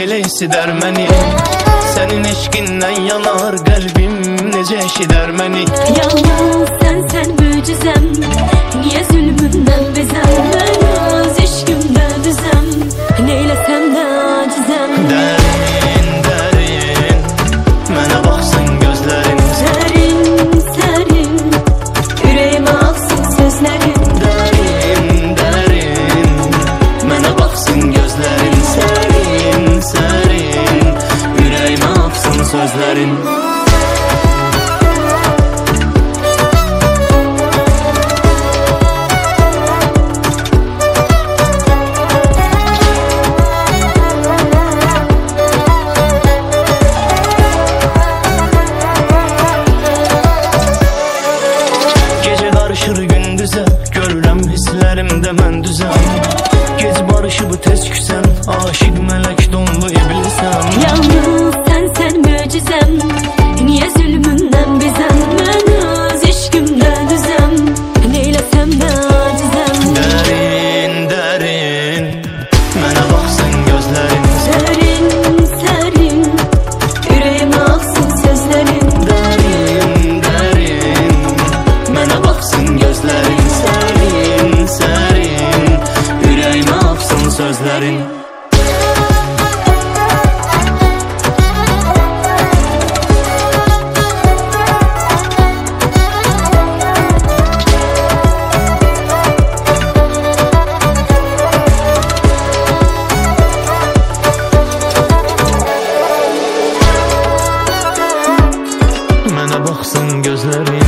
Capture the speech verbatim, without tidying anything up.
elə esidər məni. Sənin eşqindən yanar qəlbim, necə eşidər məni. Yalnız sən, sən möcüzəm, niyə zülmündən bezəm? Mən öz eşqimdə düzəm, neyləsəm də acizəm. Dərin, dərin, mənə baxsın gözlərin. Sərin, sərin, ürəyimə axsın sözlərin. Dərin, dərin, mənə baxsın gözlərin. Sərin, sərin, ürəyimə axsın sözlərin. Gündüzə görürəm hisslərimdə mən düzəm. Gec barışıb tez küsən, aşıq mələk donlu iblisəm. Yalnız sən, sən möcüzəm, niyə zülmündən bezəm? Mən öz eşqimdə düzəm, neyləsəm də acizəm. Dərin, dərin, mənə baxsın gözlərin. Sərin, sərin, ürəyimə axsın sözlərin. Dərin, dərin, mənə baxsın gözlərin. Sərin, sərin, ürəyimə axsın sözlərin. Mənə baxsın gözlərin.